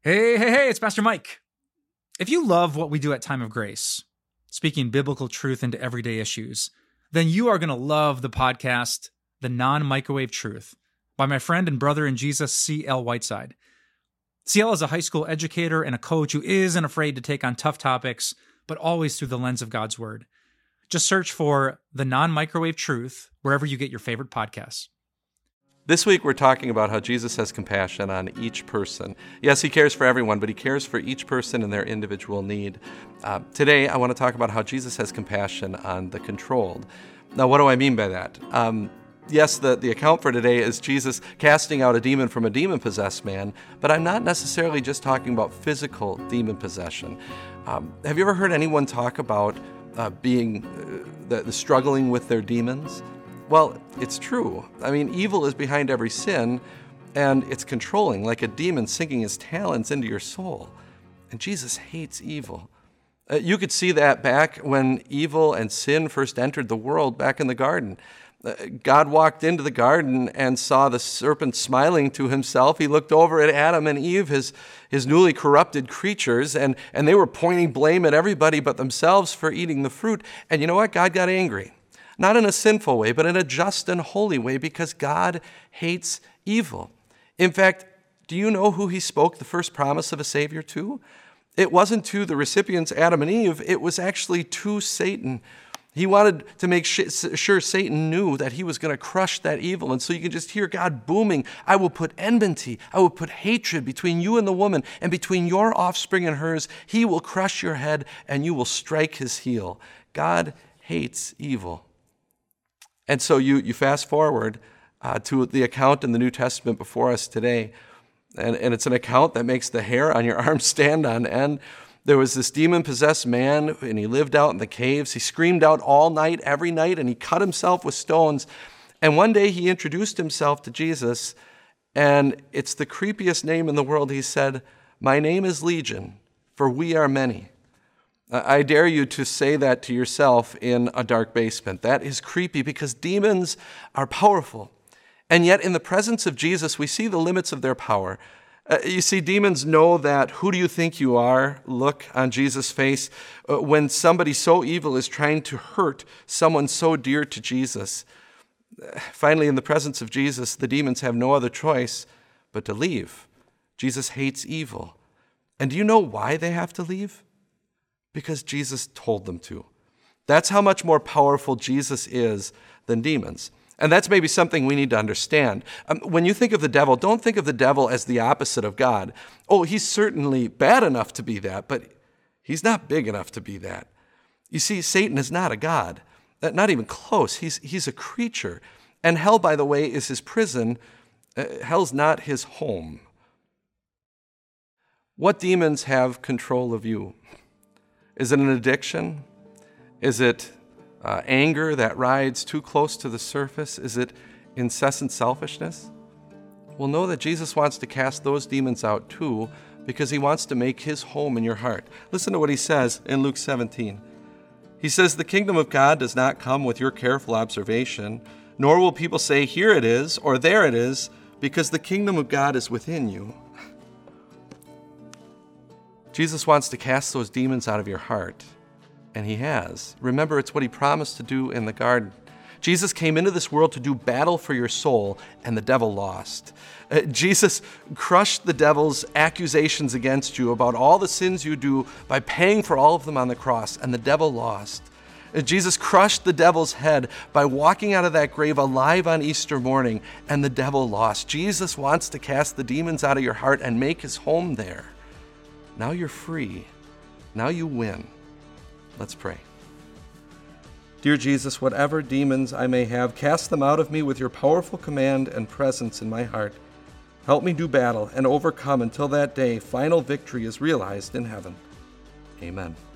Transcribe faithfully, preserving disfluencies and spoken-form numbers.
Hey, hey, hey, it's Pastor Mike. If you love what we do at Time of Grace, speaking biblical truth into everyday issues, then you are going to love the podcast, The Non-Microwave Truth, by my friend and brother in Jesus, C L Whiteside. C L is a high school educator and a coach who isn't afraid to take on tough topics, but always through the lens of God's Word. Just search for The Non-Microwave Truth wherever you get your favorite podcasts. This week, we're talking about how Jesus has compassion on each person. Yes, he cares for everyone, but he cares for each person and their individual need. Uh, today, I want to talk about how Jesus has compassion on the controlled. Now, what do I mean by that? Um, yes, the, the account for today is Jesus casting out a demon from a demon-possessed man, but I'm not necessarily just talking about physical demon possession. Um, have you ever heard anyone talk about uh, being uh, the, the struggling with their demons? Well, it's true. I mean, evil is behind every sin, and it's controlling, like a demon sinking his talons into your soul. And Jesus hates evil. Uh, you could see that back when evil and sin first entered the world back in the garden. Uh, God walked into the garden and saw the serpent smiling to himself. He looked over at Adam and Eve, his, his newly corrupted creatures, and, and they were pointing blame at everybody but themselves for eating the fruit. And you know what? God got angry. Not in a sinful way, but in a just and holy way, because God hates evil. In fact, do you know who he spoke the first promise of a Savior to? It wasn't to the recipients, Adam and Eve. It was actually to Satan. He wanted to make sure Satan knew that he was going to crush that evil. And so you can just hear God booming, I will put enmity, I will put hatred between you and the woman, and between your offspring and hers. He will crush your head, and you will strike his heel. God hates evil. And so you, you fast forward uh, to the account in the New Testament before us today, and, and it's an account that makes the hair on your arm stand on end. There was this demon-possessed man, and he lived out in the caves. He screamed out all night, every night, and he cut himself with stones. And one day he introduced himself to Jesus, and it's the creepiest name in the world. He said, "My name is Legion, for we are many." I dare you to say that to yourself in a dark basement. That is creepy because demons are powerful. And yet in the presence of Jesus, we see the limits of their power. Uh, you see, demons know that who do you think you are? Look on Jesus' face uh, when somebody so evil is trying to hurt someone so dear to Jesus. Uh, finally, in the presence of Jesus, the demons have no other choice but to leave. Jesus hates evil. And do you know why they have to leave? Because Jesus told them to. That's how much more powerful Jesus is than demons. And that's maybe something we need to understand. Um, when you think of the devil, don't think of the devil as the opposite of God. Oh, he's certainly bad enough to be that, but he's not big enough to be that. You see, Satan is not a God, not even close. He's, he's a creature. And hell, by the way, is his prison. Uh, hell's not his home. What demons have control of you? Is it an addiction? Is it uh, anger that rides too close to the surface? Is it incessant selfishness? Well, know that Jesus wants to cast those demons out too, because he wants to make his home in your heart. Listen to what he says in Luke seventeen. He says, "The kingdom of God does not come with your careful observation, nor will people say, 'Here it is,' or 'There it is,' because the kingdom of God is within you." Jesus wants to cast those demons out of your heart, and he has. Remember, it's what he promised to do in the garden. Jesus came into this world to do battle for your soul, and the devil lost. Uh, Jesus crushed the devil's accusations against you about all the sins you do by paying for all of them on the cross, and the devil lost. Uh, Jesus crushed the devil's head by walking out of that grave alive on Easter morning, and the devil lost. Jesus wants to cast the demons out of your heart and make his home there. Now you're free. Now you win. Let's pray. Dear Jesus, whatever demons I may have, cast them out of me with your powerful command and presence in my heart. Help me do battle and overcome until that day final victory is realized in heaven. Amen.